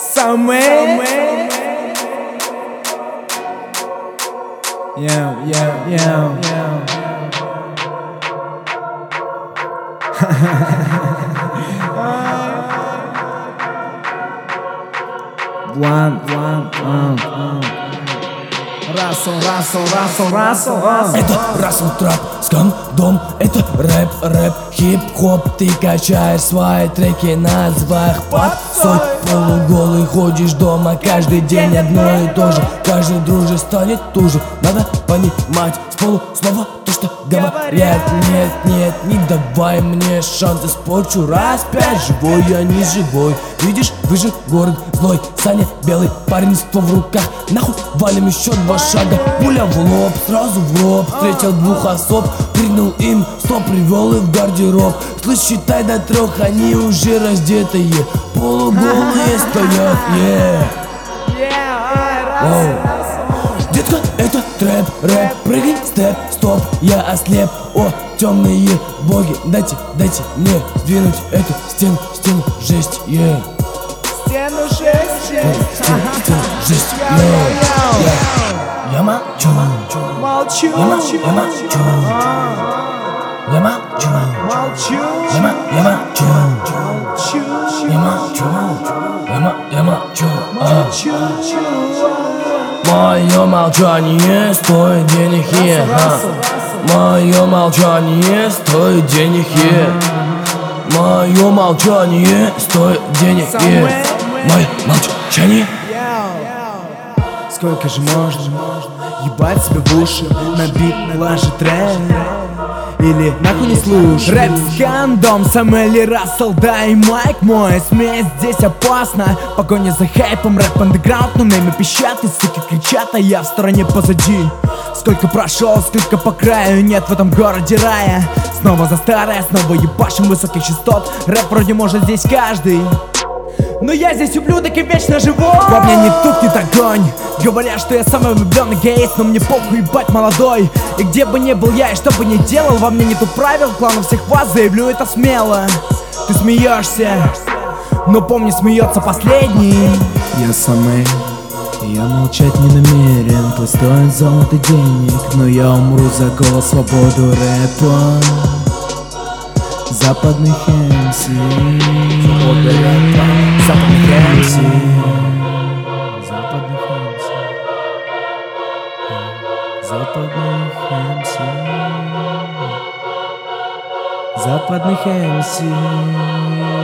Somewhere. Yeah. One. Рассел. Это Рассел Трап, скандом, это рэп, хип-хоп. Ты качаешь свои треки, называй их под соль. Полуголый ходишь дома каждый день, одно и то же. Каждый друже станет туже. Надо понимать с полуслова то, что говорят. Нет, не давай мне шанс, испорчу раз пять. Живой я не живой, видишь, вы же город злой. Саня белый, парень ствол в руках. Нахуй валим еще 2 шага. Пуля в лоб, сразу в лоб. Встретил 2 особ, крикнул им стоп, привел их в гардероб. Слышь, считай до 3, они уже раздетые, полуголые стоят, Детка, это рэп, прыгай, степ, стоп, я ослеп. О, темные боги, дайте мне сдвинуть эту стену, жесть, Стену жесть. Я молчу. Мое молчание стоит денег, Мое молчание стоит денег, Мое молчание стоит денег, Мое молчание. Сколько же можно ебать себе в уши на бит, лажи трек? Или нахуй не слушай? Рэп с хандом, Самуэль Рассел, да и майк мой. Смесь здесь опасна, погоня за хайпом. Рэп андеграунд, но неймы пищат и суки кричат, а я в стороне позади. Сколько прошел, сколько по краю, нет в этом городе рая. Снова за старое, снова ебашим высоких частот. Рэп вроде может здесь каждый, но я здесь ублюдок и вечно живой. Во мне не тухнет огонь. Говорят, что я самый влюбленный гейс, но мне похуй, ебать, молодой. И где бы ни был я и что бы ни делал, во мне нету правил, кланов всех вас, заявлю это смело. Ты смеешься, но помни, смеется последний. Я самый, я молчать не намерен. Пусть стоит золото денег, но я умру за голос, свободу рэпа. Западных МС, свобода рэпа. Западных МС, западных МС.